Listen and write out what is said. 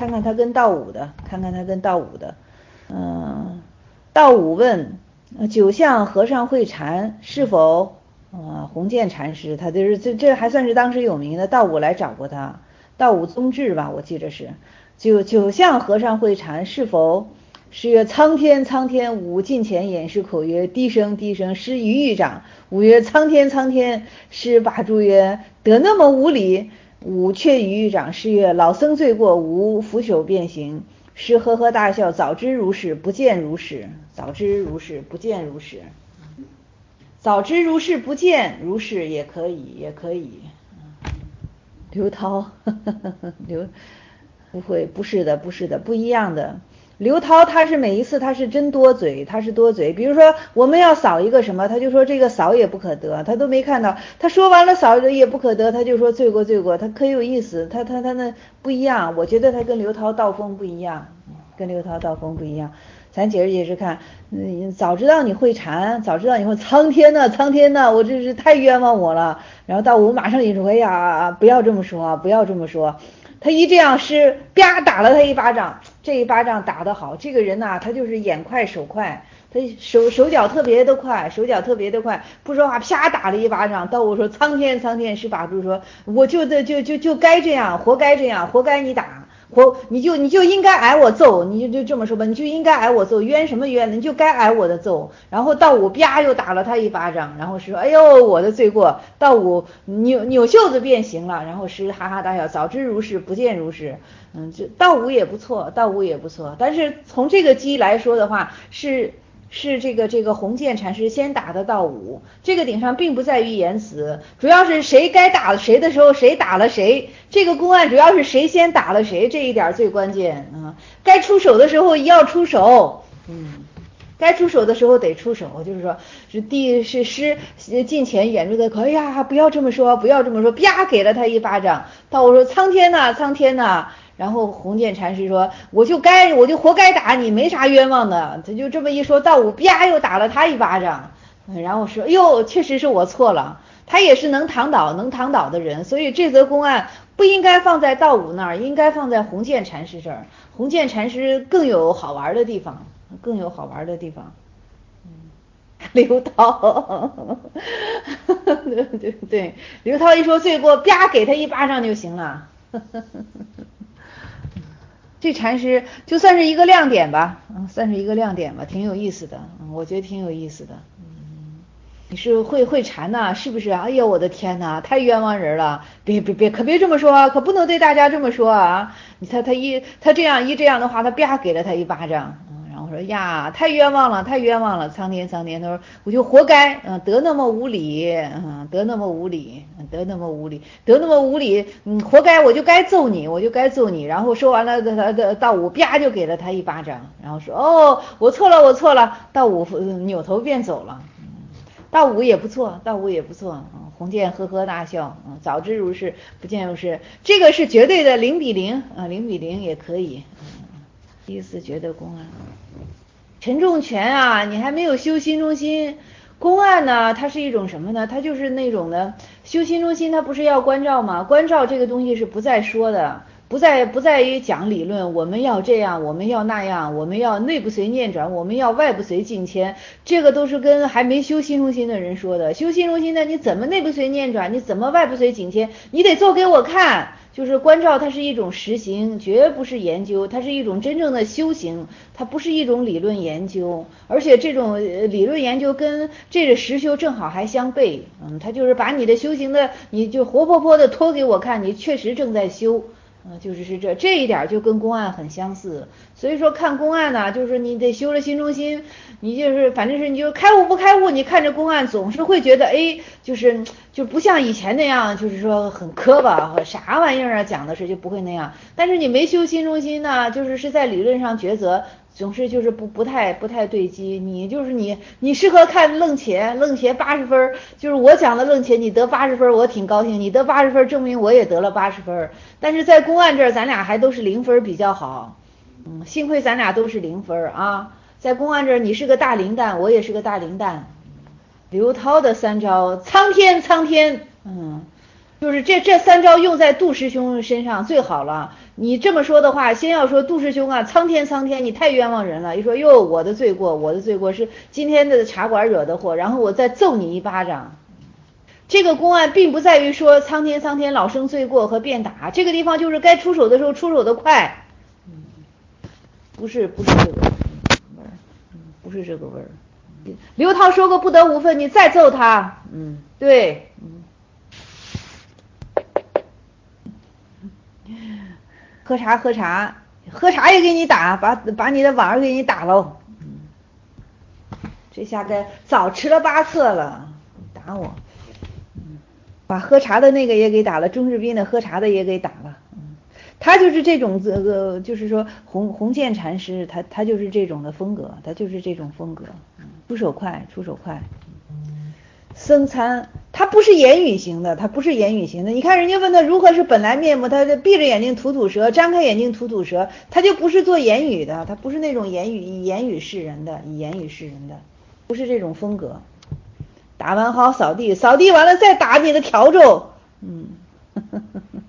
看看他跟道武的，道武问九相和尚会禅是否弘建禅师，他就是这还算是当时有名的，道武来找过他，道武宗智吧，我记着是九相和尚会禅是否是曰苍天苍天，吾近前演示口曰低声低声，师于狱长。吾曰苍天苍天，师拔诸曰得那么无礼。吾却于狱长，师曰老僧罪过，吾俯首便行。师呵呵大笑，早知如是，不见如是。早知如是，不见如是。早知如是，不见如是也可以，也可以。刘涛，不会，不是的，不是的，不一样的。刘涛他是每一次他是真多嘴，他是多嘴。比如说我们要扫一个什么，他就说这个扫也不可得，他都没看到。他说完了扫也不可得，他就说罪过罪过，他可有意思。他那不一样，我觉得他跟刘涛道风不一样，跟刘涛道风不一样。咱解释解释看，早知道你会禅，早知道你会苍天呐，苍天呐，我这是太冤枉我了。然后道武马上一说，哎呀，不要这么说，不要这么说。他一这样是啪打了他一巴掌，这一巴掌打得好，这个人呐，他就是眼快手快，他手脚特别的快，手脚特别的快，不说话啪打了一巴掌。道武说苍天苍天，师法主说我就该这样，活该这样，活该你打。你就应该挨我揍，你就这么说吧，你就应该挨我揍，冤什么冤呢？你就该挨我的揍。然后道武啪又打了他一巴掌，然后说哎呦我的罪过。道武扭袖子便行了，然后师哈哈大笑，早知如是，不见如是。这道武也不错，道武也不错，但是从这个机来说的话是这个弘建禅师先打的道武，这个顶上并不在于言辞，主要是谁该打谁的时候谁打了谁，这个公案主要是谁先打了谁，这一点最关键啊。该出手的时候要出手，该出手的时候得出手，就是说是师近前演出的口，哎呀不要这么说，不要这么说，啪给了他一巴掌。道武说苍天呐，苍天呐。然后弘建禅师说我就活该打你，没啥冤枉的。他就这么一说，道武啪又打了他一巴掌，然后说哎呦确实是我错了。他也是能躺倒的人，所以这则公案不应该放在道武那儿，应该放在弘建禅师这儿。弘建禅师更有好玩的地方，刘涛对，刘涛一说罪过，啪给他一巴掌就行了。这禅师就算是一个亮点吧，挺有意思的，我觉得挺有意思的。你是会禅呐，是不是？哎呦我的天呐，太冤枉人了！别，可别这么说，可不能对大家这么说啊！他这样的话，他啪给了他一巴掌，然后说呀，太冤枉了，苍天苍天，他说我就活该，得那么无礼，活该，我就该揍你，然后说完了，道武啪就给了他一巴掌，然后说哦，我错了，道武扭头便走了。道武也不错，弘建呵呵大笑，早知如是，不见如是，这个是绝对的0-0啊，0-0也可以。第四绝对公案，陈仲全啊，你还没有修心中心。公案呢，它是一种什么呢？它就是那种的修心中心，它不是要关照吗？关照这个东西是不再说的。不在于讲理论，我们要这样，我们要那样，我们要内不随念转，我们要外不随境迁，这个都是跟还没修心中心的人说的。修心中心的，你怎么内不随念转，你怎么外不随境迁，你得做给我看。就是关照，它是一种实行，绝不是研究，它是一种真正的修行，它不是一种理论研究，而且这种理论研究跟这个实修正好还相悖，它就是把你的修行的，你就活泼泼的托给我看，你确实正在修。就是这一点就跟公案很相似，所以说看公案呢，就是你得修了心中心，你就是反正是你就开悟不开悟，你看着公案总是会觉得就不像以前那样，就是说很磕巴和啥玩意儿啊，讲的是就不会那样。但是你没修心中心呢，是在理论上抉择，总是就是不太对机。你适合看楞伽80分，就是我讲的楞伽，你得80分，我挺高兴，你得80分，证明我也得了80分。但是在公案这儿，咱俩还都是0分比较好，幸亏咱俩都是0分啊。在公案这儿，你是个大零蛋，我也是个大零蛋。刘涛的3招，苍天， 就是这三招用在杜师兄身上最好了。你这么说的话，先要说杜师兄啊，苍天，你太冤枉人了。一说哟，我的罪过是今天的茶馆惹的祸，然后我再揍你一巴掌。这个公案并不在于说苍天老生罪过和便打，这个地方就是该出手的时候出手的快，不是这个味儿，不是这个味儿。刘涛说过不得无分，你再揍他，对，喝茶也给你打，把你的碗儿给你打喽，这下该早吃了8策了，打我，把喝茶的那个也给打了，钟志斌的喝茶的也给打了，他就是这种就是说洪建禅师，他就是这种的风格，出手快。僧参他不是言语型的，你看人家问他如何是本来面目，他闭着眼睛吐舌，张开眼睛吐舌，他就不是做言语的，他不是那种以言语示人的，不是这种风格。打完好扫地完了再打你的笤帚，